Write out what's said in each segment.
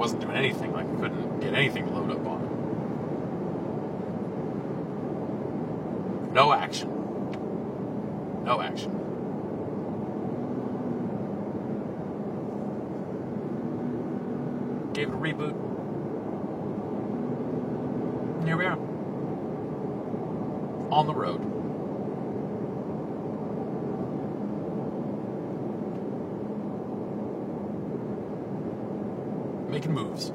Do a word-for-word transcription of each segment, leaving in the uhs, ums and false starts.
wasn't doing anything. Like, I couldn't get anything to load up on it. No action. No action. Gave it a reboot. And here we are. On the road. Making moves.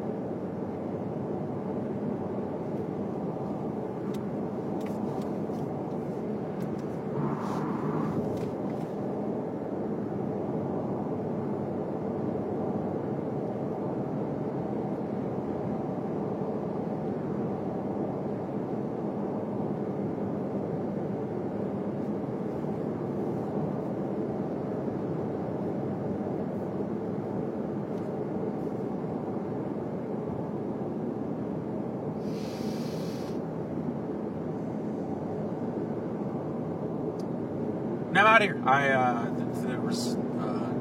Now I'm out here. I uh, there was uh,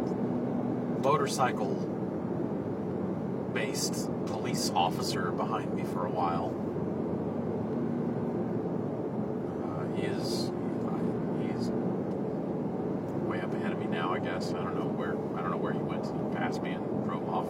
motorcycle-based police officer behind me for a while. Uh, he is uh, he's way up ahead of me now. I guess I don't know where I don't know where he went. He passed me and drove off.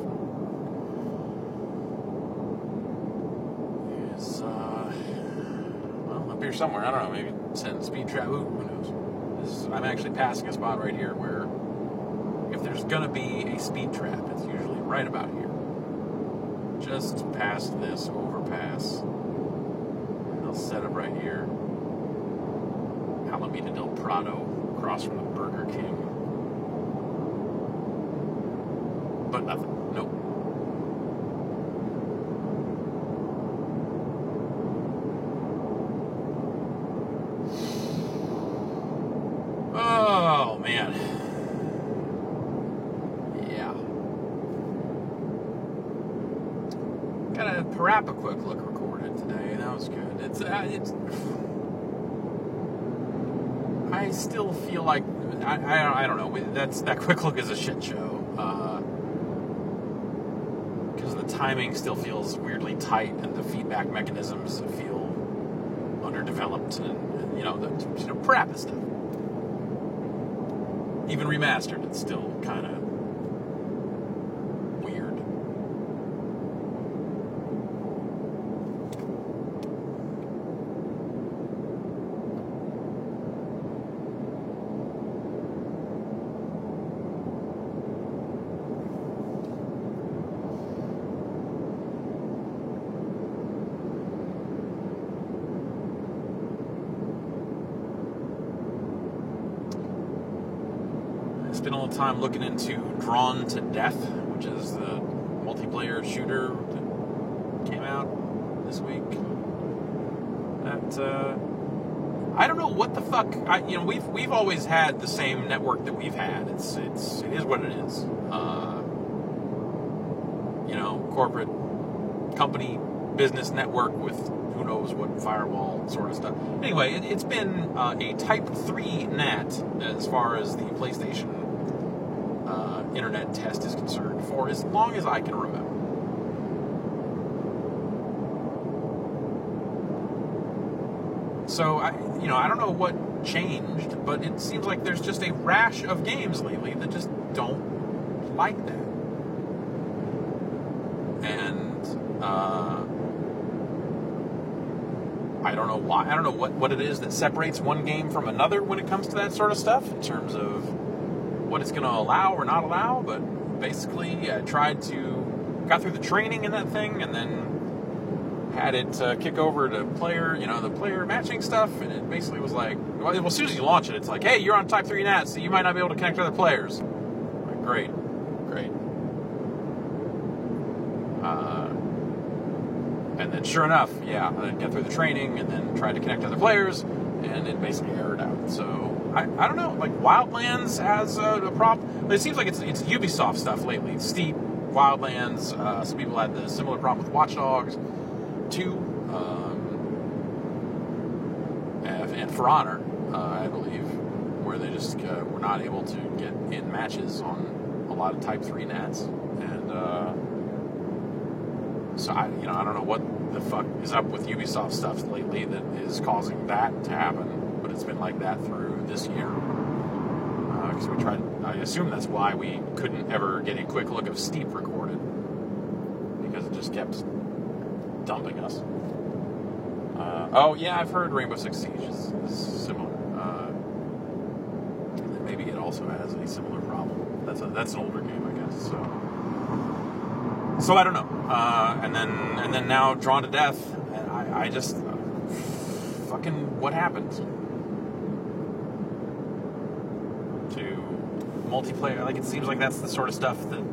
He's uh, well up here somewhere. I don't know. Maybe send speed trap. Who knows? I'm actually passing a spot right here where if there's going to be a speed trap, it's usually right about here. Just past this overpass. And they'll set up right here. Alameda del Prado, across from the Burger King. But nothing. Nope. Oh, man. Yeah. Got a Parappa Quick Look recorded today. That was good. It's, uh, it's... I still feel like... I, I, I don't know. That's, that Quick Look is a shit show. Because uh, the timing still feels weirdly tight and the feedback mechanisms feel underdeveloped. And, and you know, the you know, Parappa stuff. Even remastered, it's still kind of weird. Spent all the time looking into Drawn to Death, which is the multiplayer shooter that came out this week. That uh, I don't know what the fuck. I, you know, we've we've always had the same network that we've had. It's it's it is what it is. Uh, you know, corporate company business network with who knows what firewall sort of stuff. Anyway, it, it's been uh, a Type three N A T as far as the PlayStation uh, internet test is concerned for as long as I can remember. So, I, you know, I don't know what changed, but it seems like there's just a rash of games lately that just don't like that. And, uh, I don't know why. I don't know what, what it is that separates one game from another when it comes to that sort of stuff, in terms of what it's going to allow or not allow. But basically, I tried to, got through the training in that thing, and then had it uh, kick over to player, you know, the player matching stuff, and it basically was like, well, as soon as you launch it, it's like, hey, you're on Type three N A T, so you might not be able to connect to other players. Like, great, great. Uh, and then sure enough, yeah, I then got through the training, and then tried to connect to other players, and it basically errored out. So, I, I don't know, like, Wildlands has a, a problem. It seems like it's, it's Ubisoft stuff lately. Steep, Wildlands, uh, some people had the similar problem with Watch Dogs two, um, and, and For Honor, uh, I believe, where they just uh, were not able to get in matches on a lot of Type three N A Ts. And, uh, so I, you know, I don't know what the fuck is up with Ubisoft stuff lately that is causing that to happen, but it's been like that through this year. Because uh, we tried, I assume that's why we couldn't ever get a quick look of Steep recorded, because it just kept dumping us. Uh, oh yeah, I've heard Rainbow Six Siege is, is similar. Uh, maybe it also has a similar problem. That's a, that's an older game, I guess. So, so I don't know. Uh, and then and then now Drawn to Death, and I, I just uh, fucking what happened to multiplayer? Like, it seems like that's the sort of stuff that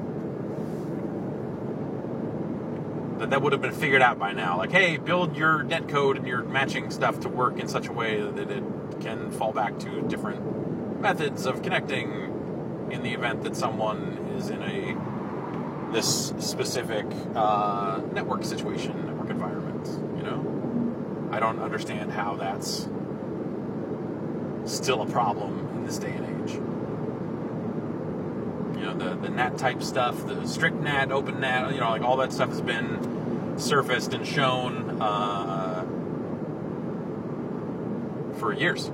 that, that would have been figured out by now. Like, hey, build your netcode and your matching stuff to work in such a way that it can fall back to different methods of connecting in the event that someone is in a this specific uh, network situation, network environment. You know, I don't understand how that's still a problem in this day and age. You know, the, the N A T type stuff, the strict N A T, open N A T, you know, like all that stuff has been surfaced and shown uh, for years.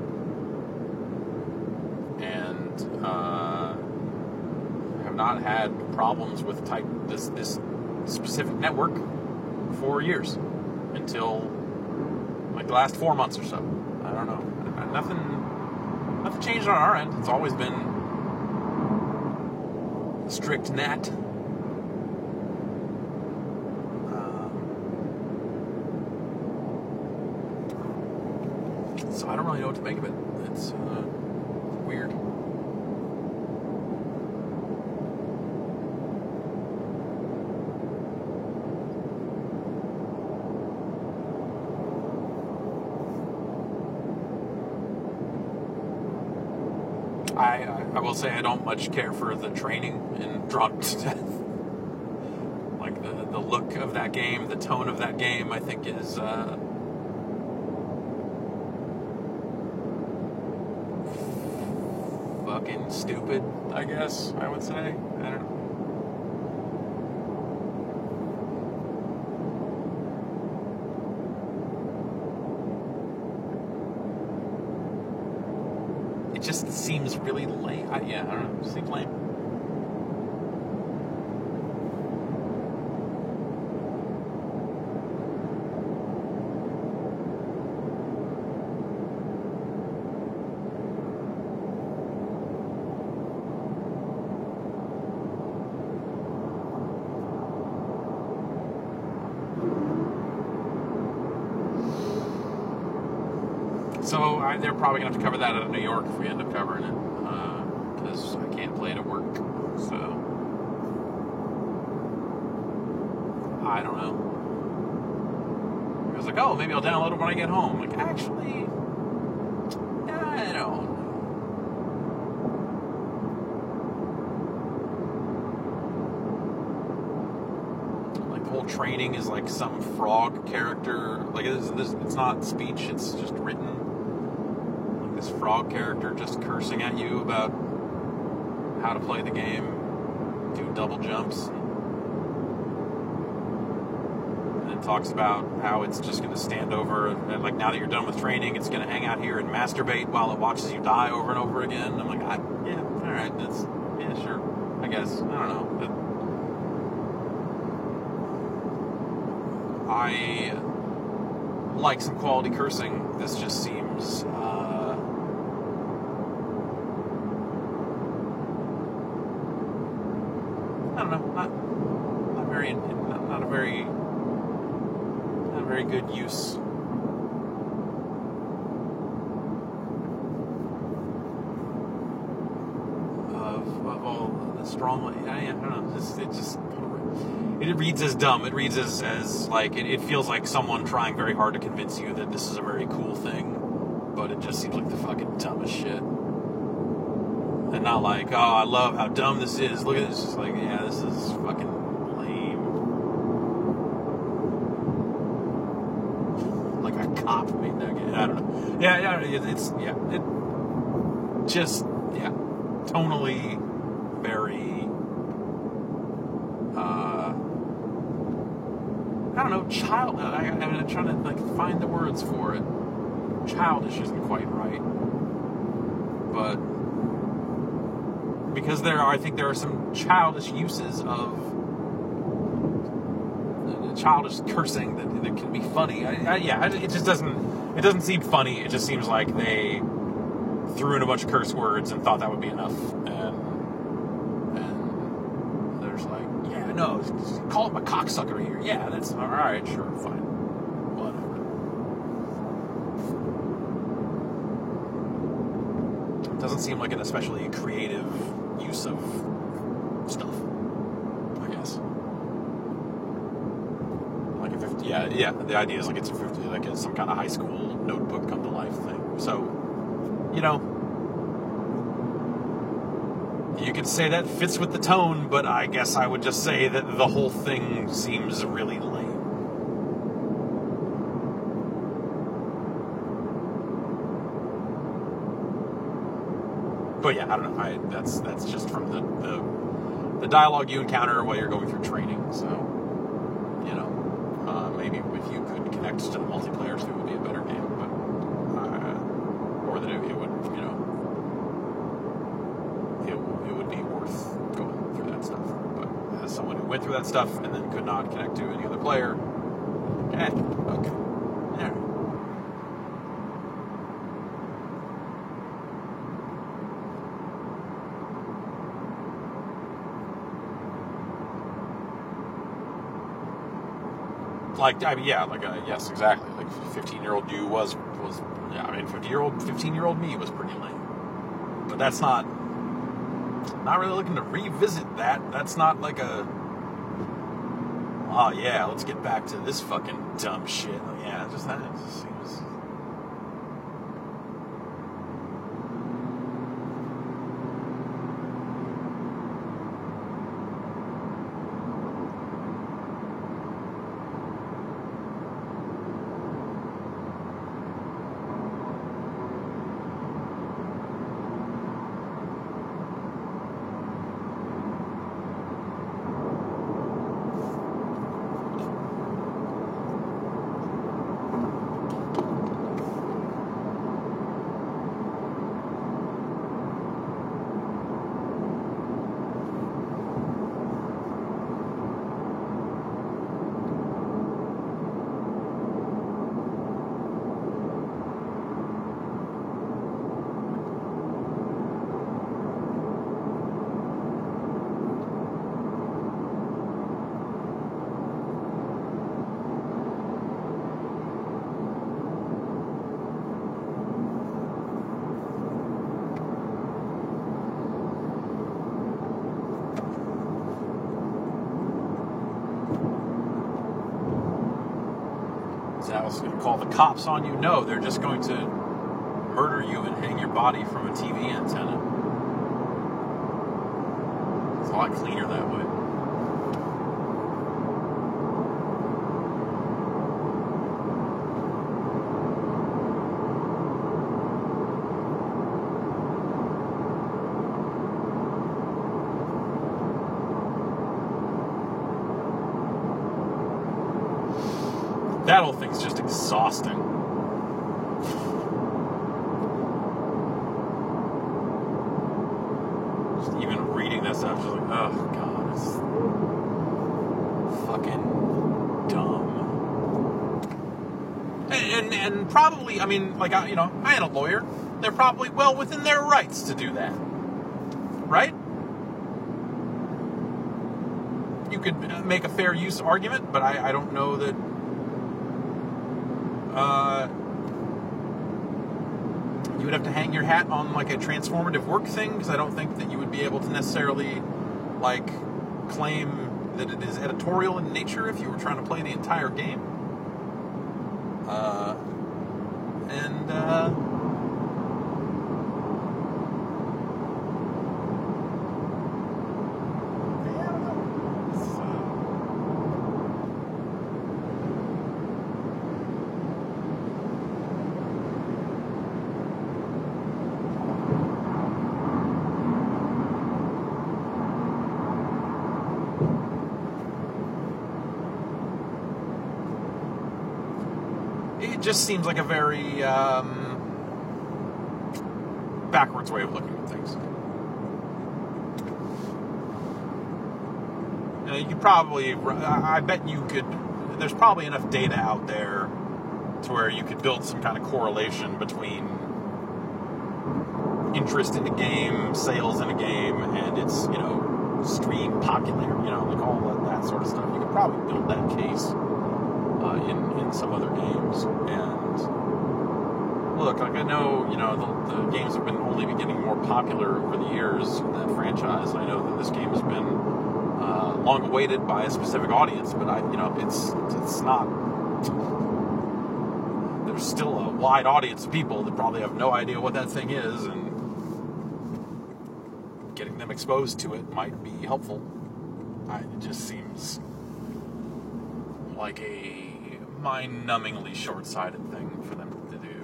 And uh, have not had problems with type this this specific network for years until like the last four months or so. I don't know. Nothing, nothing changed on our end. It's always been strict N A T. Um, so I don't really know what to make of it. It's uh, weird. I, I will say I don't much care for the training in Drawn to Death. Like, the, the look of that game, the tone of that game, I think is uh, fucking stupid, I guess, I would say. I don't know. It just seems really lame. I, yeah, I don't know. It seems lame. So I, they're probably going to have to cover that out of New York if we end up covering it, because uh, I can't play it at work. So I don't know. I was like, oh, maybe I'll download it when I get home. Like, actually, I don't know. Like, the whole training is like some frog character. Like, it's, it's not speech; it's just written. This frog character just cursing at you about how to play the game, do double jumps, and it talks about how it's just going to stand over, and like, now that you're done with training, it's going to hang out here and masturbate while it watches you die over and over again. I'm like, I, yeah, all right, that's, yeah, sure, I guess, I don't know. But I like some quality cursing. This just seems uh, I don't know, not not very not, not a very not a very good use of of all the strong. I, I don't know. Just, it just it reads as dumb. It reads as as like it, it feels like someone trying very hard to convince you that this is a very cool thing, but it just seems like the fucking dumbest shit. And not like, oh, I love how dumb this is. Look at this. It's like, yeah, this is fucking lame. Like a cop made that game. I don't know. Yeah, yeah, it's, yeah, it just, yeah, tonally very, uh, don't know, child. I, I mean, I'm trying to like find the words for it. Childish isn't quite right, but because there are, I think there are some childish uses of uh, childish cursing that, that can be funny. I, I, yeah, it just doesn't. It doesn't seem funny. It just seems like they threw in a bunch of curse words and thought that would be enough, and and there's like, yeah, no, call him a cocksucker here. Yeah, that's all right. Sure, fine, whatever. It doesn't seem like an especially creative use of stuff, I guess. Like if, it, yeah, yeah. The idea is like it's a, like it's some kind of high school notebook come to life thing. So, you know, you could say that fits with the tone, but I guess I would just say that the whole thing seems really lame. But yeah, I don't know. I, that's that's just from the, the the dialogue you encounter while you're going through training. So, you know, uh, maybe if you could connect to the multiplayer, so it would be a better game. But uh, or that it, it would, you know, it it would be worth going through that stuff. But as someone who went through that stuff and then could not connect to any other player, eh, okay, yeah. Like, I mean, yeah, like, uh, yes, exactly. Like, fifteen-year-old you was, was, yeah, I mean, fifty-year-old, fifteen-year-old me was pretty lame. But that's not, not really looking to revisit that. That's not like a, oh, yeah, let's get back to this fucking dumb shit. Like, yeah, just that, it just seems... Alice going to call the cops on you? No, they're just going to murder you and hang your body from a T V antenna. It's a lot cleaner that way. That whole thing's just exhausting. Just even reading that stuff, just like, oh god, it's fucking dumb. And, and and probably, I mean, like, I, you know, I ain't a lawyer. They're probably well within their rights to do that, right? You could make a fair use argument, but I, I don't know that. Uh, you would have to hang your hat on like a transformative work thing, because I don't think that you would be able to necessarily like claim that it is editorial in nature if you were trying to play the entire game. Uh, and uh, it just seems like a very um, backwards way of looking at things. You know, you could probably, I bet you could, there's probably enough data out there to where you could build some kind of correlation between interest in a game, sales in a game, and its, you know, stream popularity, you know, like all that, that sort of stuff. You could probably build that case uh, in, in some other games. And look, like I know, you know, the, the games have been only been getting more popular over the years in that franchise. I know that this game has been uh, long awaited by a specific audience, but I, you know, it's it's not. There's still a wide audience of people that probably have no idea what that thing is, and getting them exposed to it might be helpful. I, it just seems like a mind-numbingly short-sighted thing for them to do.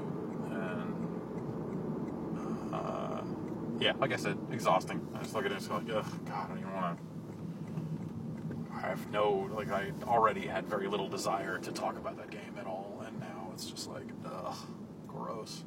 And, uh, yeah, like I said, exhausting. I just look at it and go like, ugh, God, I don't even want to... I have no, like, I already had very little desire to talk about that game at all, and now it's just like, ugh, gross.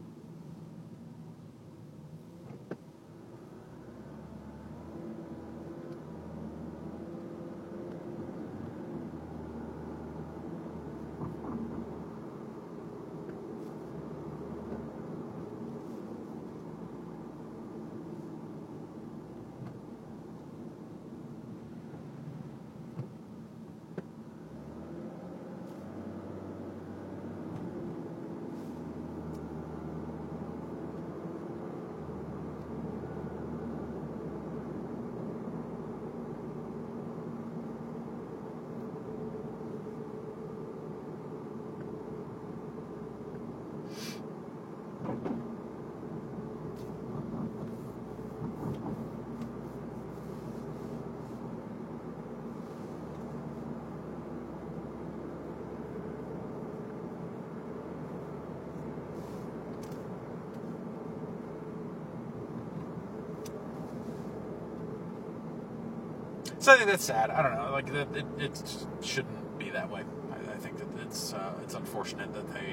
So I think that's sad. I don't know. Like it, it, it shouldn't be that way. I, I think that it's uh, it's unfortunate that they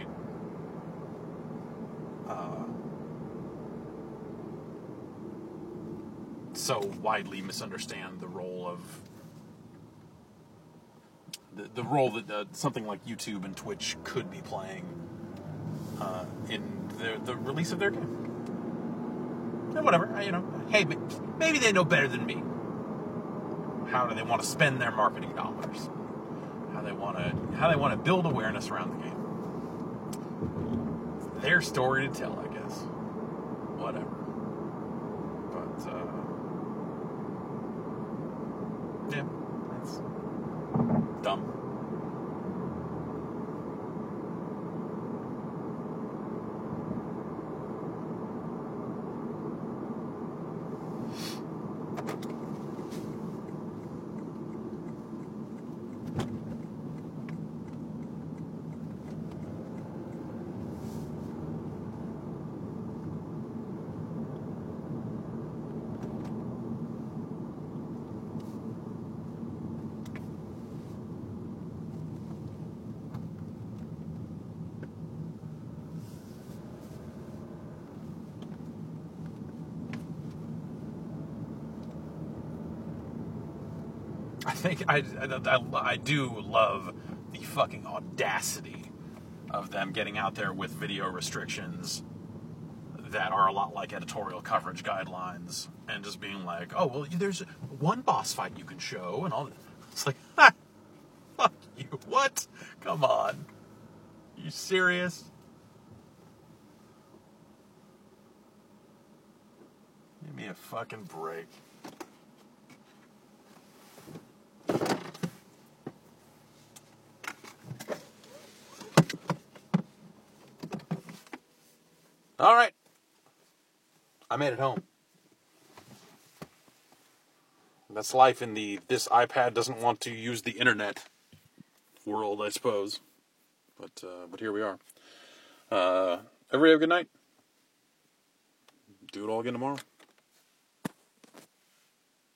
uh, so widely misunderstand the role of the the role that uh, something like YouTube and Twitch could be playing uh, in the the release of their game. And whatever, you know. Hey, maybe they know better than me. How do they want to spend their marketing dollars? How they want to how they want to build awareness around the game? Their story to tell, I guess. Whatever. But uh, yeah, that's dumb. I think I, I, I do love the fucking audacity of them getting out there with video restrictions that are a lot like editorial coverage guidelines and just being like, oh, well, there's one boss fight you can show and all. It's like, ha, fuck you. What? Come on. You serious? Give me a fucking break. All right. I made it home. That's life in the this iPad doesn't want to use the internet world, I suppose. But uh, but here we are. Uh, everybody have a good night. Do it all again tomorrow.